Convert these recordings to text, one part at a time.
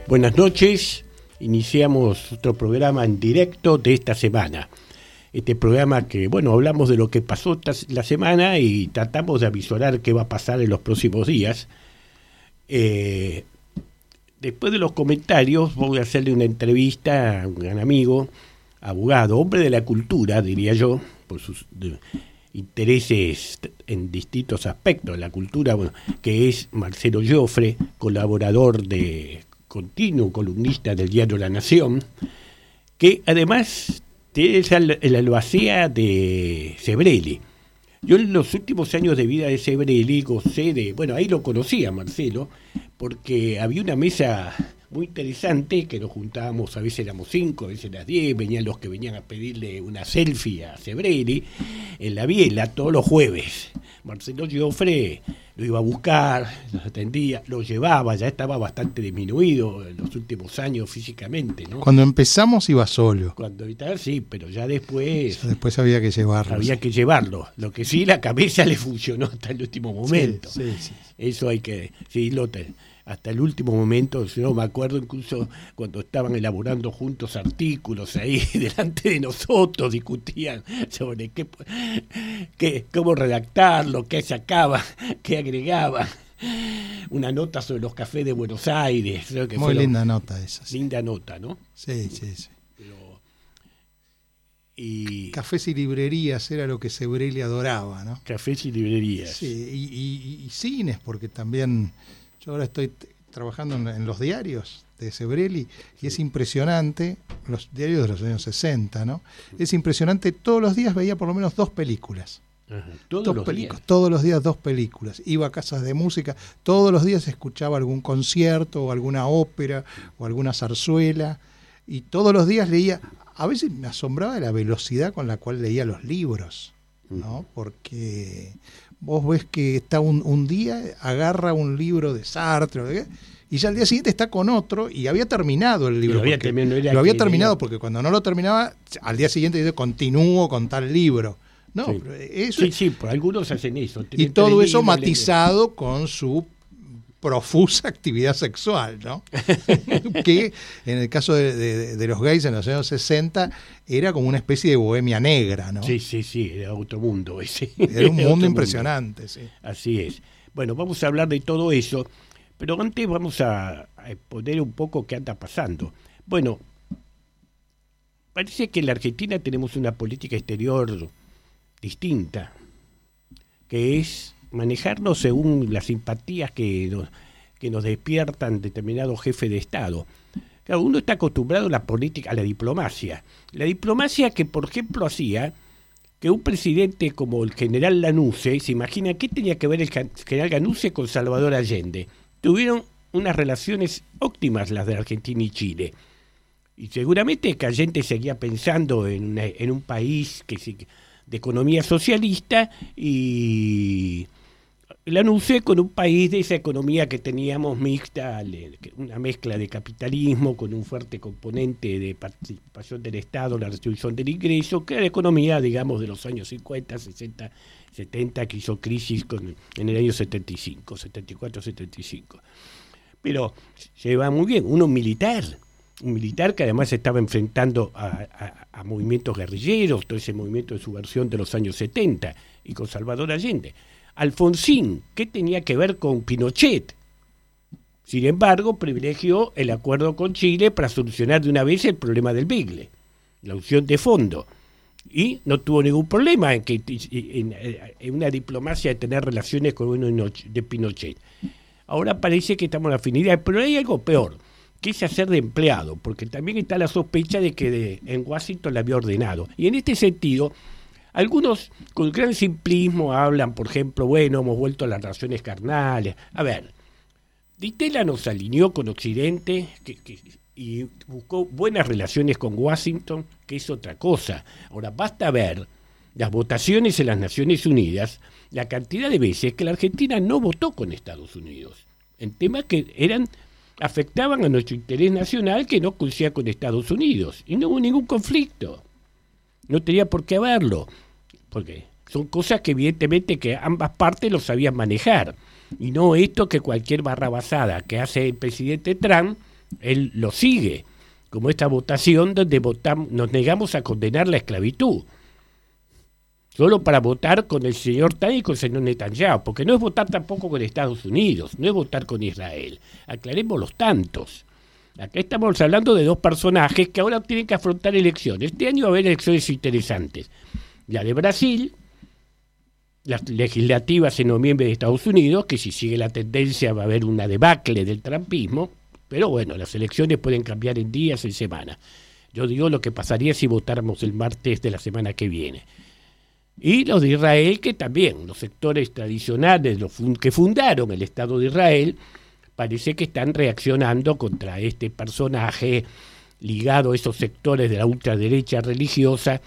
Buenas noches, iniciamos otro programa en directo de esta semana. Este programa que, hablamos de lo que pasó la semana y tratamos de avisorar qué va a pasar en los próximos días. Después de los comentarios voy a hacerle una entrevista a un gran amigo, abogado, hombre de la cultura, diría yo, por sus intereses en distintos aspectos de la cultura, que es Marcelo Giofre, colaborador continuo, columnista del diario La Nación, que además es el albacea de Sebrelli. Yo en los últimos años de vida de Sebrelli gocé de, ahí lo conocía Marcelo, porque había una mesa muy interesante que nos juntábamos, a veces éramos 5, a veces las 10, venían los que venían a pedirle una selfie a Sebrelli en la Biela todos los jueves. Marcelo Giofre lo iba a buscar, los atendía, lo llevaba, ya estaba bastante disminuido en los últimos años físicamente, ¿no? Cuando empezamos iba solo. Cuando sí, pero ya después... Después había que llevarlo. Había que llevarlo. Lo que sí, la cabeza le funcionó hasta el último momento. Sí. Eso hay que... Sí, hasta el último momento, yo me acuerdo incluso cuando estaban elaborando juntos artículos ahí delante de nosotros, discutían sobre cómo redactarlo, qué sacaba, qué agregaba. Una nota sobre los cafés de Buenos Aires. Creo que muy linda nota esa. Sí. Linda nota, ¿no? Sí. Cafés y librerías era lo que Sebrelli adoraba, ¿no? Cafés y librerías. Sí, y cines, porque también... Yo ahora estoy trabajando en los diarios de Sebrelli y es impresionante, los diarios de los años 60, ¿no? Es impresionante, todos los días veía por lo menos 2 películas. Ajá. ¿Todos los días 2 películas? Iba a casas de música, todos los días escuchaba algún concierto o alguna ópera o alguna zarzuela y todos los días leía. A veces me asombraba la velocidad con la cual leía los libros, ¿no? Porque... Vos ves que está un día, agarra un libro de Sartre, y ya al día siguiente está con otro, y había terminado el libro. Lo había terminado porque cuando no lo terminaba, al día siguiente dice, continúo con tal libro. No, sí. Eso, sí, por algunos hacen eso. Y todo eso matizado con su profusa actividad sexual, ¿no? Que en el caso de los gays en los años 60 era como una especie de bohemia negra, ¿no? Sí, era otro mundo ese. Era un mundo impresionante, mundo. Sí. Así es. Bueno, vamos a hablar de todo eso, pero antes vamos a exponer un poco qué anda pasando. Bueno, parece que en la Argentina tenemos una política exterior distinta, que es manejarnos según las simpatías que nos despiertan determinados jefes de Estado. Claro, uno está acostumbrado a la política, a la diplomacia. La diplomacia que, por ejemplo, hacía que un presidente como el general Lanusse, se imagina qué tenía que ver el general Lanusse con Salvador Allende. Tuvieron unas relaciones óptimas las de Argentina y Chile. Y seguramente que Allende seguía pensando en un país de economía socialista y Lanusse con un país de esa economía que teníamos mixta, una mezcla de capitalismo con un fuerte componente de participación del Estado, la distribución del ingreso, que era la economía, digamos, de los años 50, 60, 70, que hizo crisis en el año 74, 75. Pero se va muy bien, un militar que además estaba enfrentando a movimientos guerrilleros, todo ese movimiento de subversión de los años 70, y con Salvador Allende. Alfonsín, ¿qué tenía que ver con Pinochet? Sin embargo, privilegió el acuerdo con Chile para solucionar de una vez el problema del Beagle, la opción de fondo. Y no tuvo ningún problema en una diplomacia de tener relaciones con uno de Pinochet. Ahora parece que estamos en la afinidad, pero hay algo peor, que es hacer de empleado, porque también está la sospecha de que en Washington la había ordenado. Y en este sentido, algunos con gran simplismo hablan, por ejemplo, hemos vuelto a las relaciones carnales. A ver, Di Tella nos alineó con Occidente y buscó buenas relaciones con Washington, que es otra cosa. Ahora, basta ver las votaciones en las Naciones Unidas, la cantidad de veces que la Argentina no votó con Estados Unidos, en temas que afectaban a nuestro interés nacional, que no coincidía con Estados Unidos. Y no hubo ningún conflicto. No tenía por qué haberlo, porque son cosas que evidentemente que ambas partes lo sabían manejar, y no esto que cualquier barrabasada que hace el presidente Trump él lo sigue, como esta votación donde nos negamos a condenar la esclavitud, solo para votar con el señor Tan y con el señor Netanyahu, porque no es votar tampoco con Estados Unidos, no es votar con Israel. Aclaremos los tantos. Acá estamos hablando de dos personajes que ahora tienen que afrontar elecciones. Este año va a haber elecciones interesantes. La de Brasil, las legislativas en noviembre de Estados Unidos, que si sigue la tendencia va a haber una debacle del trumpismo, pero bueno, las elecciones pueden cambiar en días, en semanas. Yo digo lo que pasaría si votáramos el martes de la semana que viene. Y los de Israel, que también, los sectores tradicionales, los que fundaron el Estado de Israel, parece que están reaccionando contra este personaje ligado a esos sectores de la ultraderecha religiosa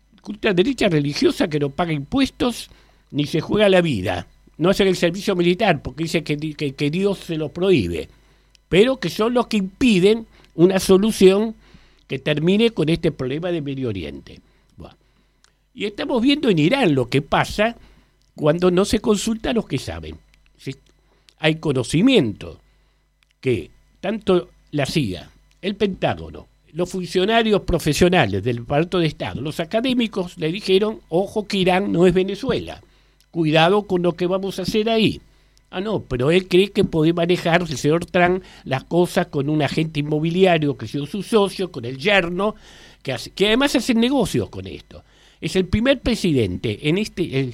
que no paga impuestos ni se juega la vida, no hace el servicio militar porque dice que Dios se lo prohíbe, pero que son los que impiden una solución que termine con este problema de Medio Oriente. Bueno. Y estamos viendo en Irán lo que pasa cuando no se consulta a los que saben. ¿Sí? Hay conocimiento que tanto la CIA, el Pentágono, los funcionarios profesionales del aparato de Estado, los académicos le dijeron, ojo que Irán no es Venezuela, cuidado con lo que vamos a hacer ahí. Ah, no, pero él cree que puede manejar el señor Trump las cosas con un agente inmobiliario que es su socio, con el yerno, que además hacen negocios con esto. Es el primer presidente en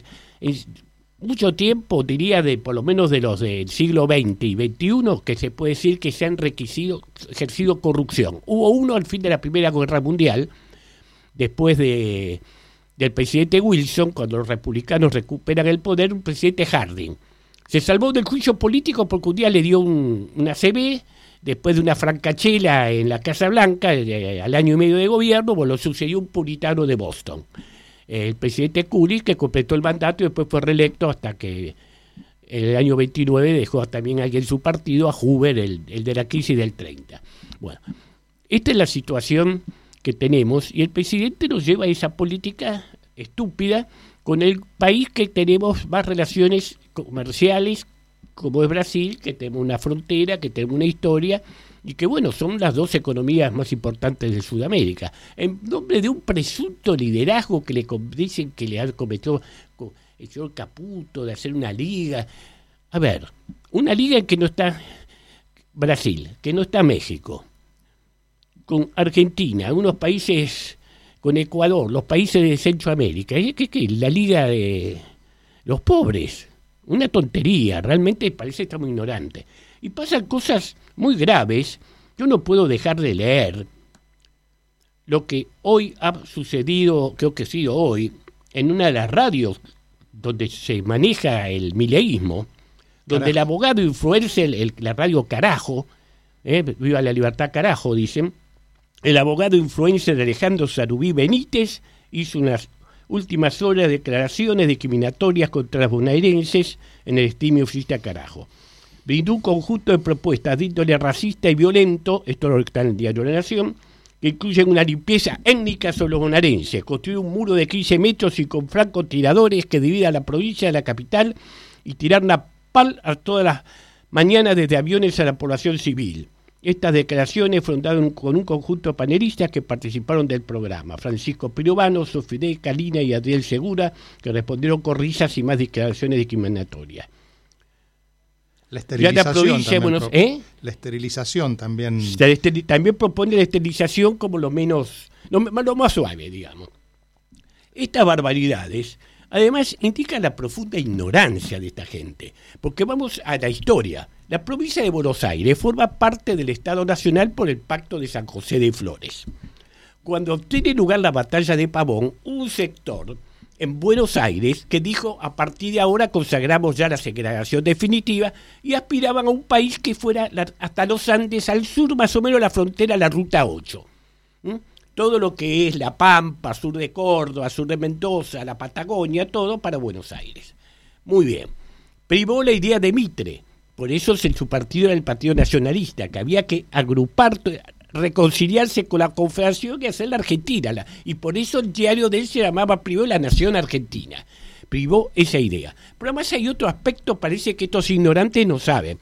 mucho tiempo, diría por lo menos de los del siglo XX y XXI, que se puede decir que se han ejercido corrupción. Hubo uno al fin de la Primera Guerra Mundial, después del presidente Wilson, cuando los republicanos recuperan el poder, un presidente Harding. Se salvó del juicio político porque un día le dio una ACV, después de una francachela en la Casa Blanca, al año y medio de gobierno, lo sucedió un puritano de Boston. El presidente Coolidge, que completó el mandato y después fue reelecto hasta que en el año 29 dejó también alguien en su partido, a Hoover, el de la crisis del 30. Bueno, esta es la situación que tenemos y el presidente nos lleva a esa política estúpida con el país que tenemos más relaciones comerciales, como es Brasil, que tenemos una frontera, que tenemos una historia, y que bueno, son las dos economías más importantes de Sudamérica. En nombre de un presunto liderazgo que le dicen que le ha cometido el señor Caputo, de hacer una liga. A ver, una liga en que no está Brasil, que no está México, con Argentina, unos países, con Ecuador, los países de Centroamérica. ¿Qué? La liga de los pobres. Una tontería, realmente parece estar muy ignorante. Y pasan cosas muy graves. Yo no puedo dejar de leer lo que hoy ha sucedido, creo que ha sido hoy, en una de las radios donde se maneja el mileísmo, donde el abogado influencer, la radio Carajo, viva la libertad Carajo, dicen, el abogado influencer Alejandro Sarubí Benítez hizo unas últimas horas de declaraciones discriminatorias contra los bonaerenses en el streaming oficial Carajo. Brindó un conjunto de propuestas de índole racista y violento, esto lo está en el diario La Nación, que incluyen una limpieza étnica sobre los bonaerenses, construir un muro de 15 metros y con francotiradores que divida la provincia de la capital y tirar napalm a todas las mañanas desde aviones a la población civil. Estas declaraciones fueron dadas con un conjunto de panelistas que participaron del programa. Francisco Pirobano, Sofide Calina y Adriel Segura, que respondieron con risas y más declaraciones discriminatorias. La esterilización también. La esterilización también. También propone la esterilización como lo más suave, digamos. Estas barbaridades, además, indican la profunda ignorancia de esta gente. Porque vamos a la historia. La provincia de Buenos Aires forma parte del Estado Nacional por el Pacto de San José de Flores. Cuando tiene lugar la batalla de Pavón, un sector en Buenos Aires que dijo, a partir de ahora consagramos ya la segregación definitiva, y aspiraban a un país que fuera hasta los Andes, al sur más o menos la frontera, la Ruta 8. Todo lo que es La Pampa, sur de Córdoba, sur de Mendoza, la Patagonia, todo para Buenos Aires. Muy bien. Privó la idea de Mitre, por eso en su partido era el Partido Nacionalista, que había que agrupar, reconciliarse con la Confederación y hacer la Argentina, y por eso el diario de él se llamaba Privó la Nación Argentina, privó esa idea. Pero además hay otro aspecto, parece que estos ignorantes no saben.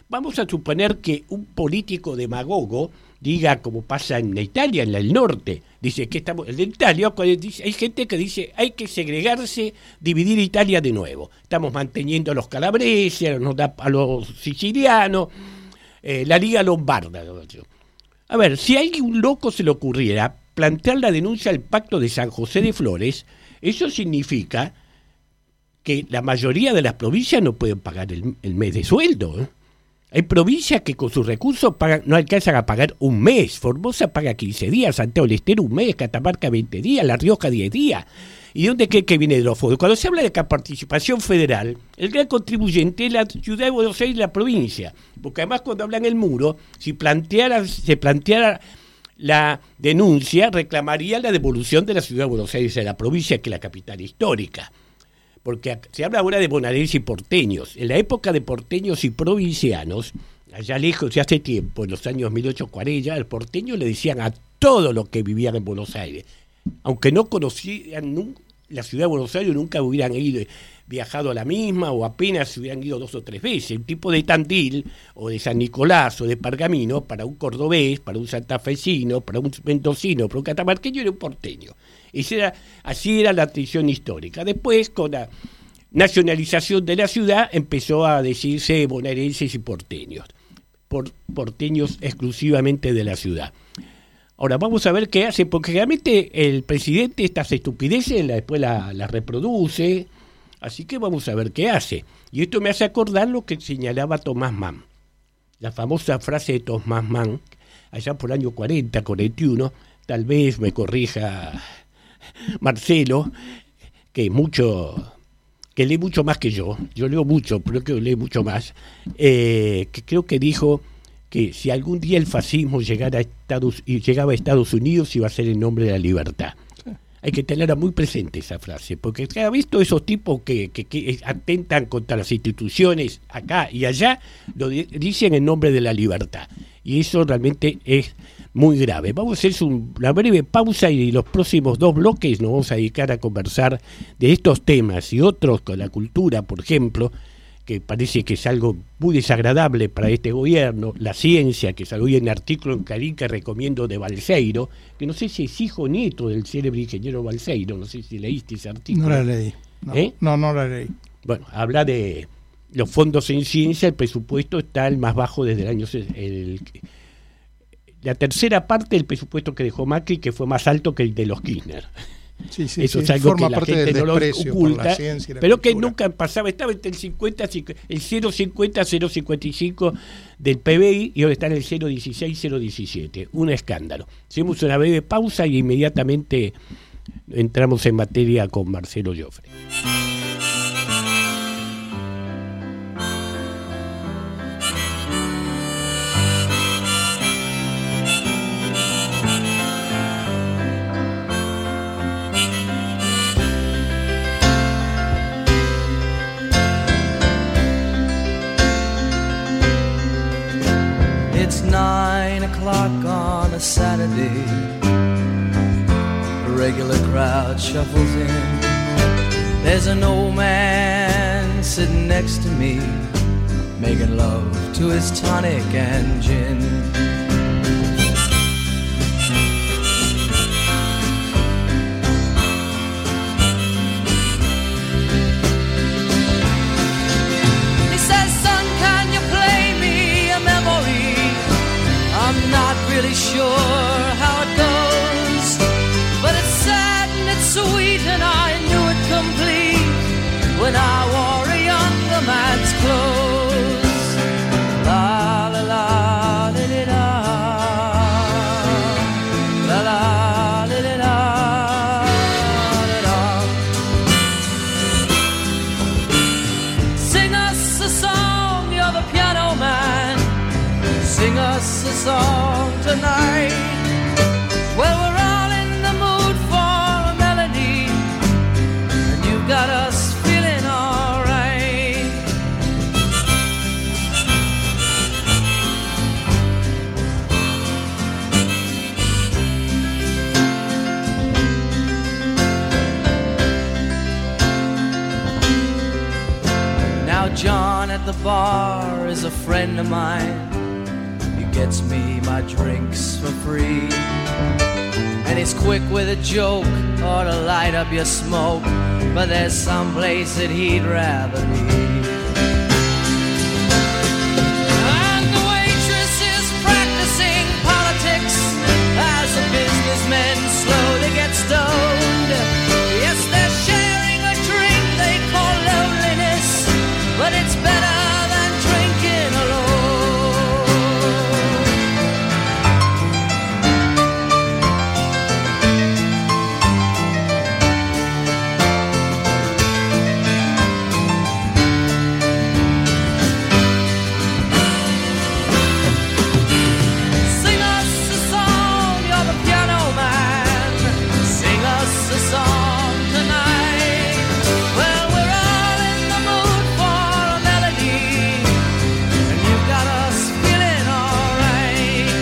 vamos a suponer que un político demagogo diga, como pasa en Italia, en el norte, dice que estamos en Italia, hay gente que dice hay que segregarse, dividir Italia de nuevo. Estamos manteniendo a los calabreses, a los sicilianos, la Liga Lombarda. A ver, si a un loco se le ocurriera plantear la denuncia al Pacto de San José de Flores, eso significa que la mayoría de las provincias no pueden pagar el mes de sueldo, ¿eh? Hay provincias que con sus recursos no alcanzan a pagar un mes. Formosa paga 15 días, Santiago del Estero un mes, Catamarca 20 días, La Rioja 10 días. ¿Y de dónde cree que viene de los fondos? Cuando se habla de participación federal, el gran contribuyente es la ciudad de Buenos Aires y la provincia. Porque además cuando hablan el muro, si se planteara la denuncia, reclamaría la devolución de la ciudad de Buenos Aires a la provincia, que es la capital histórica. Porque se habla ahora de bonaerenses y porteños. En la época de porteños y provincianos, allá lejos, ya hace tiempo, en los años 1840, al porteño le decían a todos los que vivían en Buenos Aires, aunque no conocían la ciudad de Buenos Aires, nunca hubieran viajado a la misma o apenas se hubieran ido 2 o 3 veces. Un tipo de Tandil o de San Nicolás o de Pergamino, para un cordobés, para un santafesino, para un mendocino, para un catamarqueño, era un porteño. Así era la tradición histórica. Después, con la nacionalización de la ciudad, empezó a decirse bonaerenses y porteños. Porteños exclusivamente de la ciudad. Ahora vamos a ver qué hace, porque realmente el presidente estas estupideces después las reproduce, así que vamos a ver qué hace. Y esto me hace acordar lo que señalaba Thomas Mann, la famosa frase de Thomas Mann, allá por el año 40, 41, tal vez me corrija Marcelo, que lee mucho más que yo leo mucho, pero que lee mucho más, que creo que dijo que si algún día el fascismo llegaba a Estados Unidos iba a ser en nombre de la libertad. Sí. Hay que tenerla muy presente esa frase, porque cada vez todos esos tipos que atentan contra las instituciones acá y allá, lo dicen en nombre de la libertad. Y eso realmente es muy grave. Vamos a hacer una breve pausa y los próximos 2 bloques nos vamos a dedicar a conversar de estos temas y otros con la cultura, por ejemplo, que parece que es algo muy desagradable para este gobierno, la ciencia, que salió en un artículo en Clarín que recomiendo de Balseiro, que no sé si es hijo o nieto del célebre ingeniero Balseiro, no sé si leíste ese artículo. No la leí. No la leí. Bueno, habla de los fondos en ciencia, el presupuesto está el más bajo desde el año... la tercera parte del presupuesto que dejó Macri, que fue más alto que el de los Kirchner. Sí, eso es algo que la gente no lo oculta, pero que nunca pasaba, estaba entre el 0,50, 0,55 del PBI y ahora está en el 0,16, 0,17. Un escándalo. Hacemos una breve pausa y inmediatamente entramos en materia con Marcelo Joffre. It's 9 o'clock on a Saturday. A regular crowd shuffles in. There's an old man sitting next to me, making love to his tonic and gin. I'm not really sure how it goes, but it's sad and it's sweet and I knew it complete when I wore a younger man's clothes. La la la la la la la la la la. Sing us a song, you're the piano man. Sing us a song tonight. the bar is a friend of mine. He gets me my drinks for free. And he's quick with a joke or to light up your smoke. But there's some place that he'd rather be. And the waitress is practicing politics as the businessmen slowly get stoned. Yes, they're sharing a drink they call loneliness, but it's better than drinking alone. Sing us a song, you're the piano man. Sing us a song tonight. Well, we're all in the mood for a melody, and you've got us feeling alright.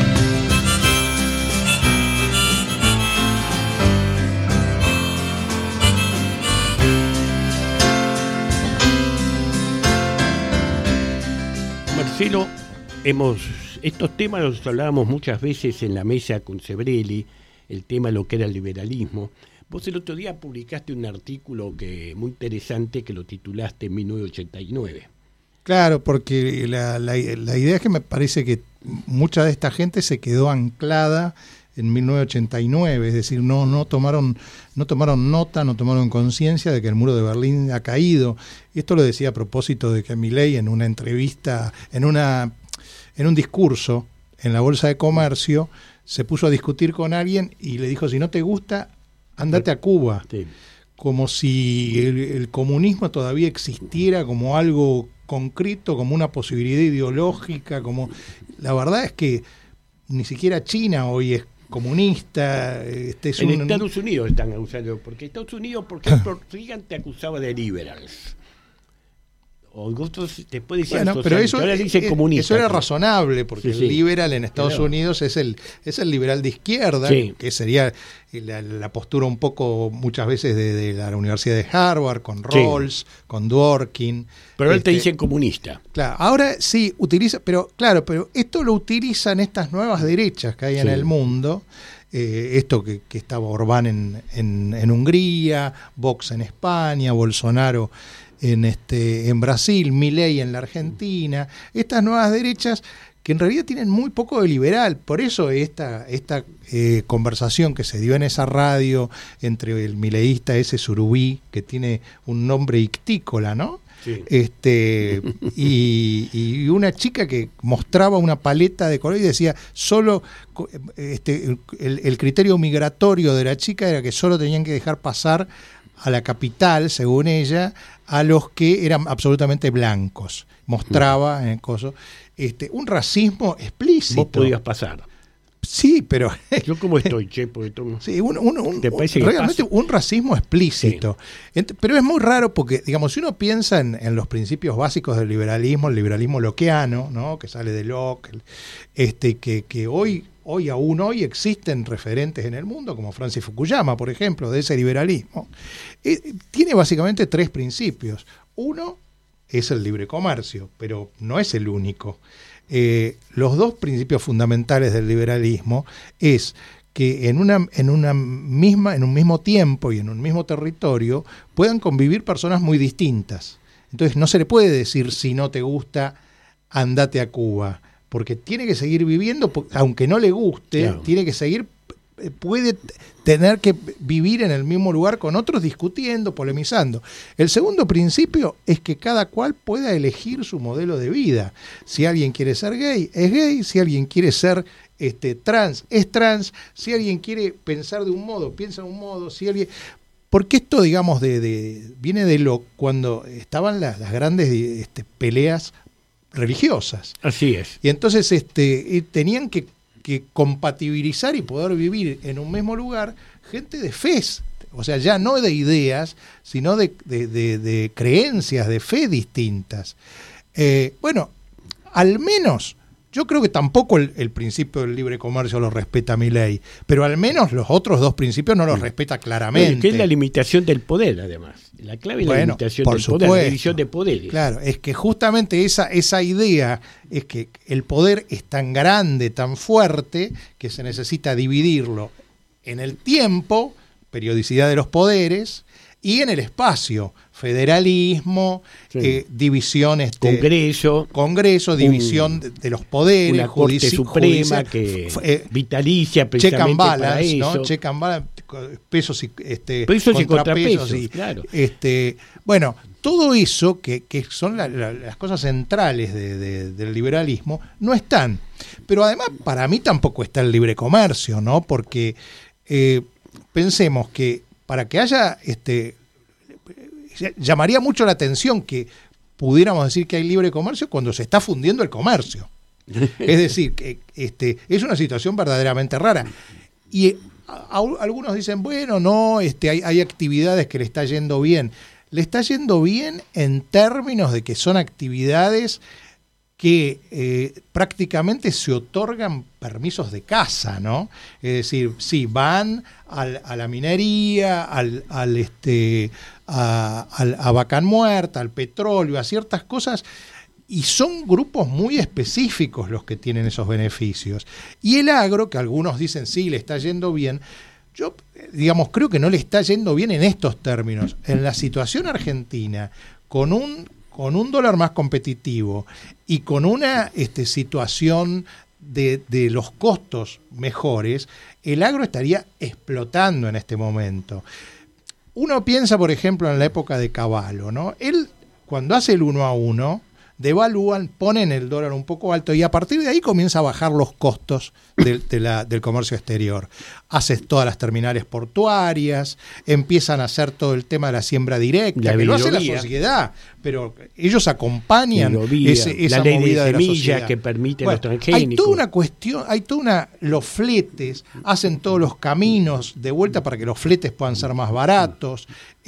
Marcelo, estos temas los hablábamos muchas veces en la mesa con Sebrelli, el tema de lo que era el liberalismo. Vos el otro día publicaste un artículo muy interesante que lo titulaste en 1989. Claro, porque la idea es que me parece que mucha de esta gente se quedó anclada en 1989, es decir, no tomaron nota, no tomaron conciencia de que el muro de Berlín ha caído. Y esto lo decía a propósito de que Milei en una entrevista, en un discurso en la Bolsa de Comercio, se puso a discutir con alguien y le dijo, si no te gusta, andate a Cuba. Sí. Como si el comunismo todavía existiera como algo concreto, como una posibilidad ideológica, como la verdad es que ni siquiera China hoy es comunista. En Estados Unidos están acusando, porque Estados Unidos, por ejemplo, Reagan te acusaba de liberals. O otros te puede decir, bueno, pero eso, ahora dicen comunista. Eso era razonable, porque sí, el liberal en Estados claro. Unidos es el liberal de izquierda, sí. que sería la postura un poco muchas veces de la Universidad de Harvard, con Rawls, sí. con Dworkin. Pero él te dicen comunista. Claro, ahora sí utiliza, pero esto lo utilizan estas nuevas derechas que hay en el mundo. Esto que estaba Orbán en Hungría, Vox en España, Bolsonaro en Brasil, Milei en la Argentina, estas nuevas derechas que en realidad tienen muy poco de liberal. Por eso esta conversación que se dio en esa radio entre el mileísta ese Surubí, que tiene un nombre ictícola, ¿no? Sí. Y una chica que mostraba una paleta de color y decía solo el criterio migratorio de la chica era que solo tenían que dejar pasar a la capital, según ella, a los que eran absolutamente blancos. Mostraba en el coso un racismo explícito. Vos podías pasar. Sí, pero yo cómo estoy, che, porque sí, realmente un racismo explícito. Sí. Pero es muy raro porque, digamos, si uno piensa en los principios básicos del liberalismo, el liberalismo lockeano, ¿no? Que sale de Locke, que hoy existen referentes en el mundo, como Francis Fukuyama, por ejemplo, de ese liberalismo. Tiene básicamente tres principios. Uno es el libre comercio, pero no es el único. Los dos principios fundamentales del liberalismo es que en un mismo tiempo y en un mismo territorio puedan convivir personas muy distintas. Entonces no se le puede decir, si no te gusta, andate a Cuba, porque tiene que seguir viviendo, aunque no le guste, claro. Tiene que seguir, puede tener que vivir en el mismo lugar con otros, discutiendo, polemizando. El segundo principio es que cada cual pueda elegir su modelo de vida. Si alguien quiere ser gay, es gay. Si alguien quiere ser trans, es trans. Si alguien quiere pensar de un modo, piensa de un modo. Si alguien... Porque esto, digamos, viene de cuando estaban las grandes peleas religiosas. Así es. Y entonces tenían que compatibilizar y poder vivir en un mismo lugar gente de fe, o sea, ya no de ideas, sino de creencias, de fe distintas. Bueno, al menos Yo creo que tampoco el principio del libre comercio lo respeta Milei, pero al menos los otros dos principios no los respeta claramente. Bueno, que es la limitación del poder, además. La clave es la limitación del poder, la división de poderes. Claro, es que justamente esa idea es que el poder es tan grande, tan fuerte, que se necesita dividirlo en el tiempo, periodicidad de los poderes, y en el espacio, federalismo, división, Congreso, división de los poderes, una Corte Suprema que vitalicia check and balance, para eso. ¿no? Check and balance, pesos y pesos y contrapesos, claro. Bueno, todo eso que son las cosas centrales del liberalismo no están. Pero además para mí tampoco está el libre comercio, ¿no? Porque pensemos que para que haya llamaría mucho la atención que pudiéramos decir que hay libre comercio cuando se está fundiendo el comercio. Es decir, que es una situación verdaderamente rara. Y algunos dicen, bueno, no, hay actividades que le está yendo bien. Le está yendo bien en términos de que son actividades que prácticamente se otorgan permisos de caza, ¿no? Es decir, sí, van a la minería, a vaca muerta, al petróleo, a ciertas cosas, y son grupos muy específicos los que tienen esos beneficios. Y el agro, que algunos dicen, sí, le está yendo bien, yo, creo que no le está yendo bien en estos términos. En la situación argentina, con un dólar más competitivo y con una situación de los costos mejores, el agro estaría explotando en este momento. Uno piensa, por ejemplo, en la época de Cavallo, ¿no? Él, cuando hace el 1-1, devalúan, ponen el dólar un poco alto y a partir de ahí comienza a bajar los costos del comercio exterior. Haces todas las terminales portuarias, empiezan a hacer todo el tema de la siembra directa, que lo hace la sociedad, pero ellos acompañan esa ley movida de la sociedad que permite los transgénicos. Hay toda una cuestión, los fletes, hacen todos los caminos de vuelta para que los fletes puedan ser más baratos,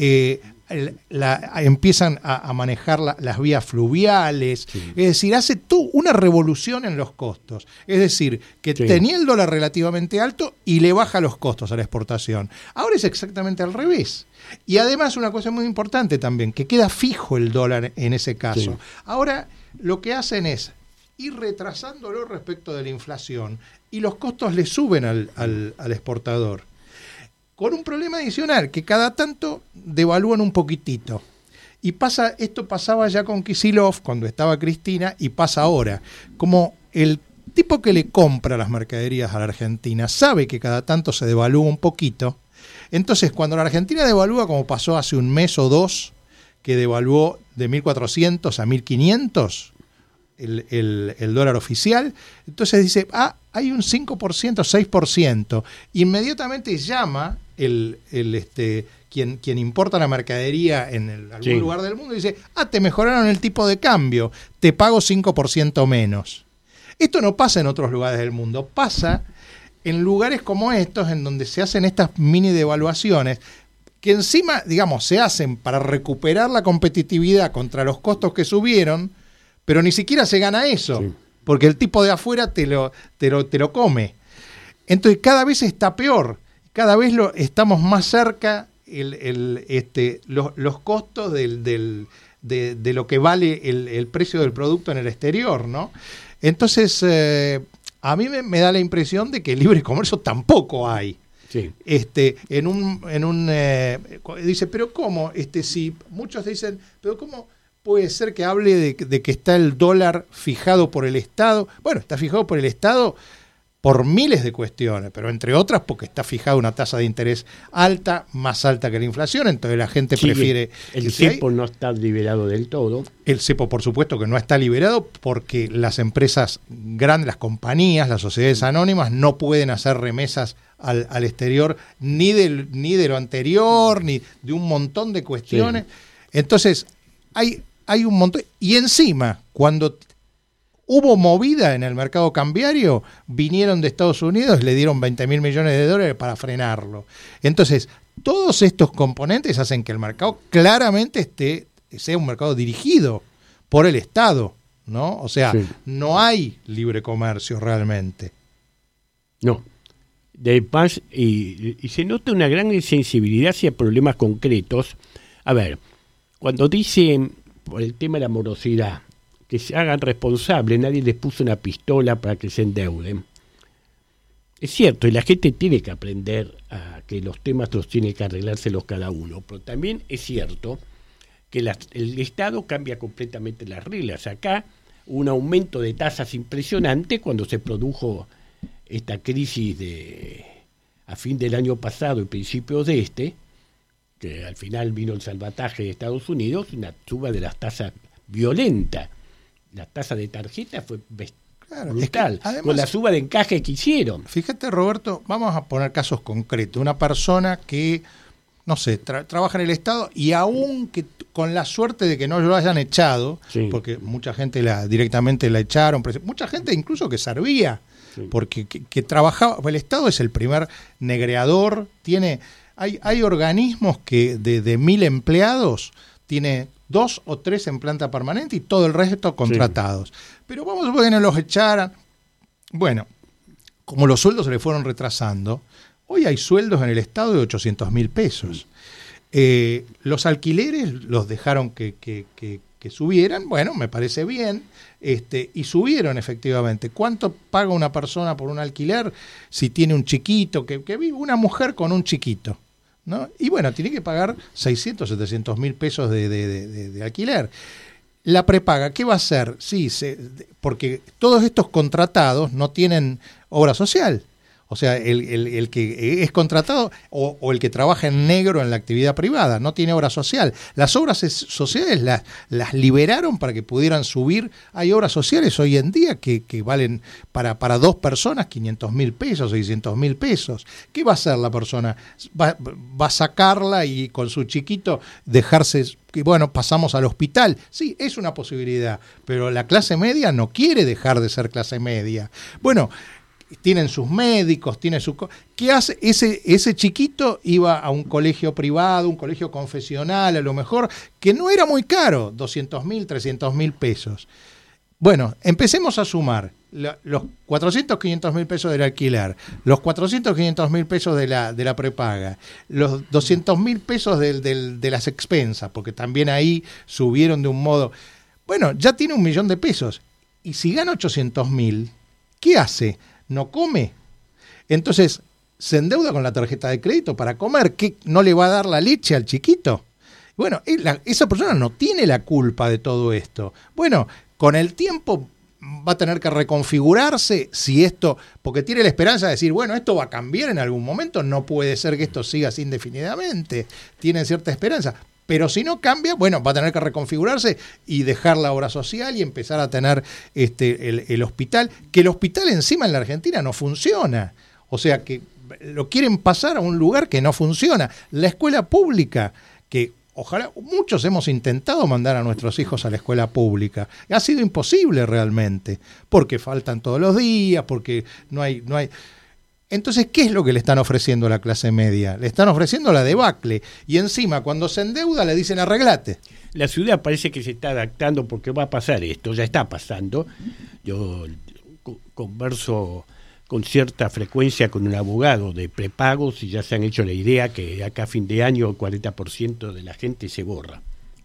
empiezan a manejar las vías fluviales, es decir, hace una revolución en los costos, es decir, que tenía el dólar relativamente alto y le baja los costos a la exportación. Ahora es exactamente al revés. Y además una cosa muy importante también, que queda fijo el dólar en ese caso. Sí. Ahora lo que hacen es ir retrasándolo respecto de la inflación y los costos le suben al exportador. Con un problema adicional, que cada tanto devalúan un poquitito. Y esto pasaba ya con Kicillof, cuando estaba Cristina, y pasa ahora. Como el tipo que le compra las mercaderías a la Argentina sabe que cada tanto se devalúa un poquito, entonces cuando la Argentina devalúa, como pasó hace un mes o dos, que devaluó de 1.400 a 1.500 el dólar oficial, entonces dice, hay un 5%, 6%. Inmediatamente llama quien importa la mercadería en algún lugar del mundo y dice, te mejoraron el tipo de cambio, te pago 5% menos. Esto no pasa en otros lugares del mundo, pasa en lugares como estos, en donde se hacen estas mini devaluaciones, que encima, se hacen para recuperar la competitividad contra los costos que subieron, pero ni siquiera se gana eso, porque el tipo de afuera te lo come. Entonces cada vez está peor, cada vez estamos más cerca los costos de lo que vale el precio del producto en el exterior, ¿no? Entonces a mí me da la impresión de que libre comercio tampoco hay. Sí. Dice, pero ¿cómo? Si muchos dicen, pero ¿cómo puede ser que hable de que está el dólar fijado por el Estado? Bueno, está fijado por el Estado por miles de cuestiones, pero entre otras porque está fijada una tasa de interés alta, más alta que la inflación, entonces la gente prefiere... El cepo no está liberado del todo. El cepo, por supuesto, que no está liberado porque las empresas grandes, las compañías, las sociedades anónimas no pueden hacer remesas al exterior ni de lo anterior, ni de un montón de cuestiones. Sí. Entonces, hay un montón... Y encima, cuando hubo movida en el mercado cambiario, vinieron de Estados Unidos, le dieron $20.000 millones para frenarlo. Entonces, todos estos componentes hacen que el mercado claramente sea un mercado dirigido por el Estado, ¿no? O sea, Sí. no hay libre comercio realmente. No. De paz, y se nota una gran sensibilidad hacia problemas concretos. A ver, cuando dicen por el tema de la morosidad, que se hagan responsables, nadie les puso una pistola para que se endeuden. Es cierto, y la gente tiene que aprender a que los temas los tiene que arreglárselos cada uno, pero también es cierto que el Estado cambia completamente las reglas. Acá un aumento de tasas impresionante cuando se produjo esta crisis a fin del año pasado y principios de que al final vino el salvataje de Estados Unidos, una suba de las tasas violenta. La tasa de tarjeta fue Claro, brutal, es que, además, con la suba de encaje que hicieron. Fíjate, Roberto, vamos a poner casos concretos. Una persona que, no sé, trabaja en el Estado y aún que con la suerte de que no lo hayan echado, Sí. porque mucha gente directamente la echaron, mucha gente incluso que servía, Sí. porque que trabajaba, el Estado es el primer negreador, hay organismos que de 1.000 empleados tiene 2 o 3 en planta permanente y todo el resto contratados. Pero vamos a suponer que no los echaran. Bueno, como los sueldos se le fueron retrasando, hoy hay sueldos en el Estado de 800.000 pesos. Los alquileres los dejaron que subieran, bueno, me parece bien, y subieron efectivamente. ¿Cuánto paga una persona por un alquiler si tiene un chiquito, que vive una mujer con un chiquito? ¿No? Y bueno, tiene que pagar 600, 700.000 pesos de alquiler. La prepaga, ¿qué va a hacer? Sí, porque todos estos contratados no tienen obra social. O sea, el que es contratado o el que trabaja en negro en la actividad privada no tiene obra social. Las obras sociales las liberaron para que pudieran subir. Hay obras sociales hoy en día que valen para 2 personas 500.000 pesos, 600.000 pesos. ¿Qué va a hacer la persona? Va a sacarla y con su chiquito dejarse... Y bueno, pasamos al hospital. Sí, es una posibilidad, pero la clase media no quiere dejar de ser clase media. Bueno, tienen sus médicos, ¿qué hace? Ese chiquito iba a un colegio privado, un colegio confesional, a lo mejor, que no era muy caro, 200.000, 300.000 pesos. Bueno, empecemos a sumar los 400, 500.000 pesos del alquiler, los 400, 500.000 pesos de la prepaga, los 200.000 pesos de las expensas, porque también ahí subieron de un modo... Bueno, ya tiene 1.000.000 de pesos. Y si gana 800.000, ¿qué hace? No come. Entonces, se endeuda con la tarjeta de crédito para comer. ¿Qué? ¿No le va a dar la leche al chiquito? Bueno, esa persona no tiene la culpa de todo esto. Bueno, con el tiempo va a tener que reconfigurarse porque tiene la esperanza de decir, bueno, esto va a cambiar en algún momento, no puede ser que esto siga así indefinidamente. Tiene cierta esperanza. Pero si no cambia, bueno, va a tener que reconfigurarse y dejar la obra social y empezar a tener el hospital, que el hospital encima en la Argentina no funciona. O sea, que lo quieren pasar a un lugar que no funciona. La escuela pública, que ojalá, muchos hemos intentado mandar a nuestros hijos a la escuela pública. Ha sido imposible realmente, porque faltan todos los días, porque no hay... Entonces, ¿qué es lo que le están ofreciendo a la clase media? Le están ofreciendo la debacle. Y encima, cuando se endeuda, le dicen arreglate. La ciudad parece que se está adaptando porque va a pasar esto, ya está pasando. Yo converso con cierta frecuencia con un abogado de prepagos y ya se han hecho la idea que acá a fin de año el 40% de la gente se borra.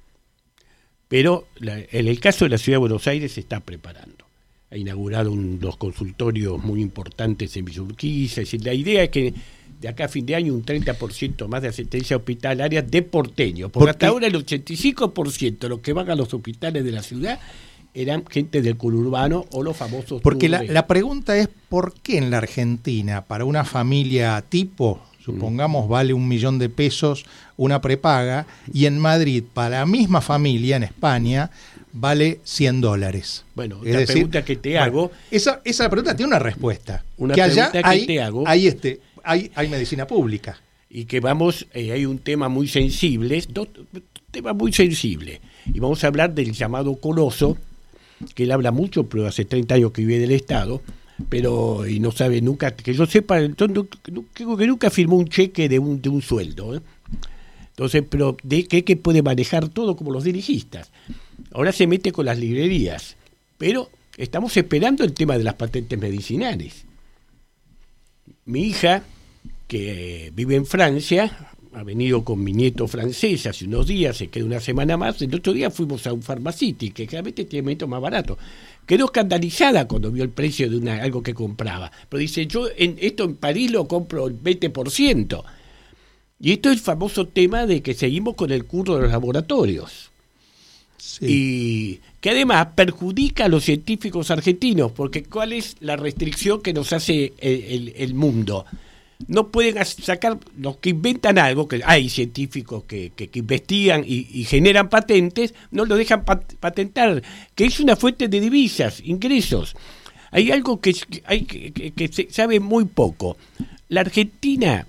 Pero en el caso de la ciudad de Buenos Aires se está preparando. Ha inaugurado dos consultorios muy importantes en Villa Urquiza. Es decir, la idea es que de acá a fin de año un 30% más de asistencia hospitalaria de porteños. Porque hasta ahora el 85% de los que van a los hospitales de la ciudad eran gente del conurbano o los famosos... Porque la pregunta es, ¿por qué en la Argentina, para una familia tipo, supongamos, vale 1.000.000 de pesos una prepaga, y en Madrid, para la misma familia, en España, vale $100? Bueno, la pregunta que te hago... Esa pregunta tiene una respuesta. Una que pregunta allá que te hago... Hay medicina pública. Y que hay un tema muy sensible, tema muy sensible. Y vamos a hablar del llamado Coloso, que él habla mucho, pero hace 30 años que vive del Estado, y no sabe nunca, que yo sepa, creo que nunca firmó un cheque de un sueldo. Entonces, pero que puede manejar todo como los dirigistas. Ahora se mete con las librerías. Pero estamos esperando el tema de las patentes medicinales. Mi hija, que vive en Francia, ha venido con mi nieto francés hace unos días, se queda una semana más. El otro día fuimos a un Pharmacity, que realmente tiene medicamentos más baratos. Quedó escandalizada cuando vio el precio de algo que compraba. Pero dice, yo esto en París lo compro el 20%. Y esto es el famoso tema de que seguimos con el curro de los laboratorios. Sí. Y que además perjudica a los científicos argentinos, porque ¿cuál es la restricción que nos hace el mundo? No pueden sacar, los que inventan algo, que hay científicos que investigan y generan patentes, no lo dejan patentar, que es una fuente de divisas, ingresos. Hay algo que se sabe muy poco. La Argentina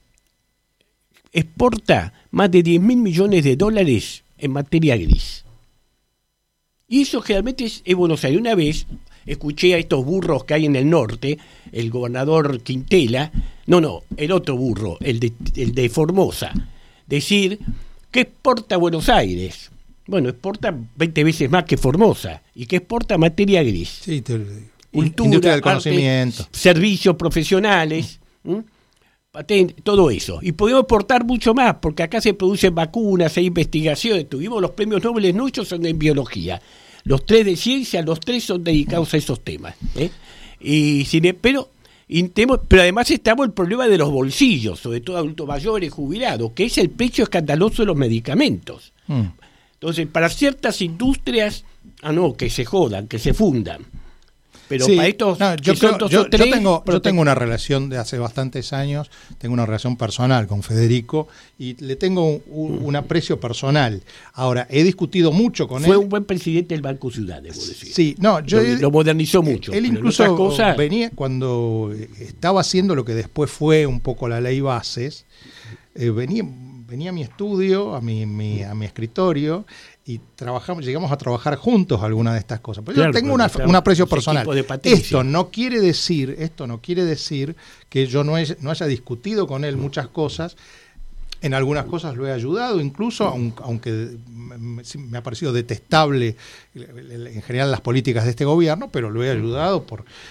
exporta más de 10.000 millones de dólares en materia gris. Y eso generalmente es Buenos Aires. Una vez escuché a estos burros que hay en el norte, el gobernador Quintela, el otro burro, el de Formosa, decir que exporta Buenos Aires. Bueno, exporta 20 veces más que Formosa, y que exporta materia gris. Sí, cultura, industria del conocimiento, servicios profesionales, patente, todo eso. Y podemos exportar mucho más, porque acá se producen vacunas, hay investigaciones. Tuvimos los premios Nobel nuestros, son en biología. Los 3 de ciencia, los 3 son dedicados a esos temas. Pero además estamos el problema de los bolsillos, sobre todo adultos mayores, jubilados, que es el precio escandaloso de los medicamentos. Entonces, para ciertas industrias, que se jodan, que se fundan. Pero sí, para estos yo tengo una relación de hace bastantes años, tengo una relación personal con Federico y le tengo un aprecio personal. Ahora, he discutido mucho con él. Fue un buen presidente del Banco Ciudad, debo decir. Sí, lo modernizó mucho. Él incluso venía, cuando estaba haciendo lo que después fue un poco la ley Bases, venía a mi estudio, a mi escritorio, y llegamos a trabajar juntos alguna de estas cosas. Pero yo tengo un aprecio personal. Esto no quiere decir que yo no haya discutido con él muchas cosas. En algunas cosas lo he ayudado, incluso, aunque me ha parecido detestable en general las políticas de este gobierno, pero lo he ayudado